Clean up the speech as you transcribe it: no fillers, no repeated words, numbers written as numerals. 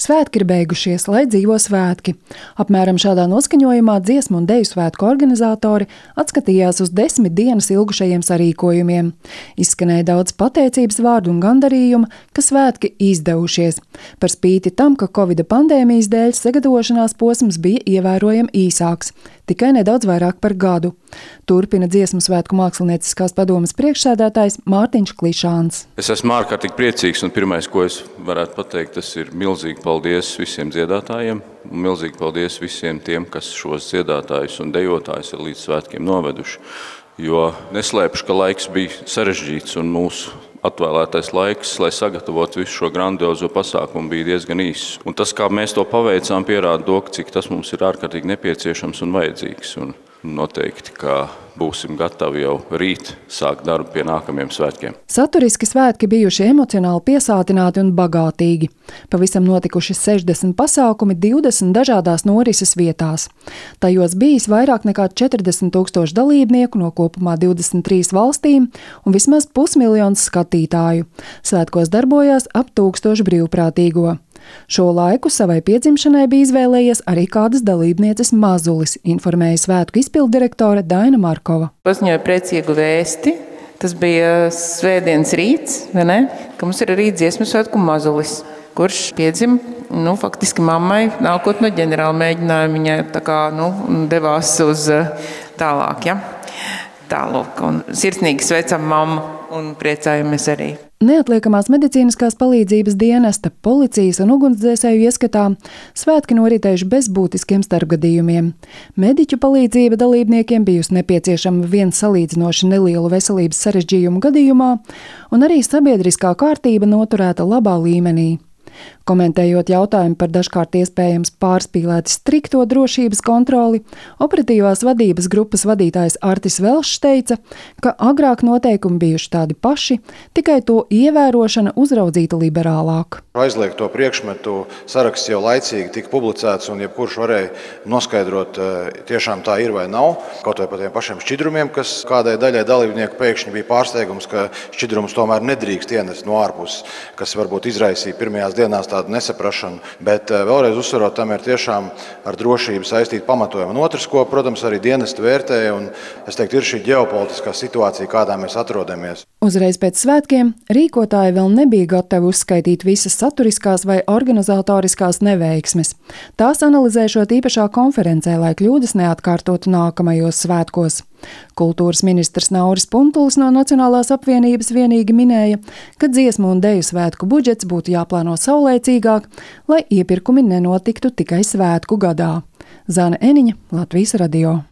Svētki ir beigušies, lai dzīvo svētki. Apmēram šādā noskaņojumā dziesmu un deju svētku organizatori atskatījās uz 10 dienas ilgušajiem sarīkojumiem. Izskanēja daudz pateicības vārdu un gandarījuma, ka svētki izdevušies. Par spīti tam, ka Covida pandēmijas dēļ sagatavošanās posms bija ievērojami īsāks, tikai nedaudz vairāk par gadu. Turpina dziesmu svētku mākslinieckās padomes priekšsēdētājs Mārtiņš Klišāns. Es esmu ārkārtīgi priecīgs, un pirmais, ko es varētu pateikt, tas ir milzīgi paldies visiem dziedātājiem, un milzīgi paldies visiem tiem, kas šos dziedātājus un dejotājus ir līdz svētkiem noveduši. Jo neslēpšu, ka laiks bija sarežģīts, un mūsu atvēlētais laiks, lai sagatavotu visu šo grandiozo pasākumu, bija diezgan īss. Un tas, kā mēs to paveicām, pierāda to, cik tas mums ir ārkārtīgi nepieciešams un vajadzīgs. Un noteikti, ka būsim gatavi jau rīt sākt darbu pie nākamajiem svētkiem. Saturiski svētki bijuši emocionāli piesātināti un bagātīgi. Pavisam notikuši 60 pasākumi 20 dažādās norises vietās. Tajos bijis vairāk nekā 40 000 dalībnieku no kopumā 23 valstīm un vismaz 500 000 skatītāju. Svētkos darbojās ap 1000 brīvprātīgo. Šo laiku savai piedzimšanai bija izvēlējies arī kādas dalībnieces mazulis, informēja svētku izpilddirektore Daina Markova. Paziņoja priecīgu vēsti. Tas bija svētdienas rīts, vai ne? Ka mums ir arī dziesmu svētku mazulis, kurš piedzim, faktiski mammai, nākot no ģenerāla mēģinājuma, viņai devās uz tālāk, ja? Tālāk, un sirsnīgi sveicam mammu un priecājamies arī. Neatliekamās medicīniskās palīdzības dienesta, policijas un ugunsdzēsēju ieskatā svētki noritējuši bez būtiskiem starpgadījumiem. Mediķu palīdzība dalībniekiem bijusi nepieciešama vien salīdzinoši nelielu veselības sarežģījumu gadījumā, un arī sabiedriskā kārtība noturēta labā līmenī. Komentējot jautājumu par dažkārt iespējams pārspīlēti strikto drošības kontroli, operatīvās vadības grupas vadītājs Artis Velšs teica, ka agrāk noteikumi bijuši tādi paši, tikai to ievērošana uzraudzīta liberālāk. Aizliegto priekšmetu saraksts jau laicīgi tika publicēts, un jebkurš varēja noskaidrot, tiešām tā ir vai nav. Kaut vai par tiem pašiem šķidrumiem, kas kādai daļai dalībnieku pēkšņi bija pārsteigums, ka šķidrumus tomēr nedrīkst ienest no ārpuses, kas varbūt izraisīja pirmajās dienās tādu nesaprašanu, bet vēlreiz uzsverot, tam ir tiešām ar drošību saistīta pamatojuma. Un otrs, ko, protams, arī dienesti vērtēja, un es teiktu, ir šī ģeopolitiskā situācija, kādā mēs atrodamies. Uzreiz pēc svētkiem rīkotāji vēl nebija gatavi uzskaitīt visas saturiskās vai organizatoriskās neveiksmes. Tās analizēšot īpašā konferencē, lai kļūdas neatkārtotu nākamajos svētkos. Kultūras ministrs Nauris Puntulis no Nacionālās apvienības vienīgi minēja, ka dziesmu un deju svētku budžets būtu jāplāno saulēcīgāk, lai iepirkumi nenotiktu tikai svētku gadā. Zane Eniņa, Latvijas radio.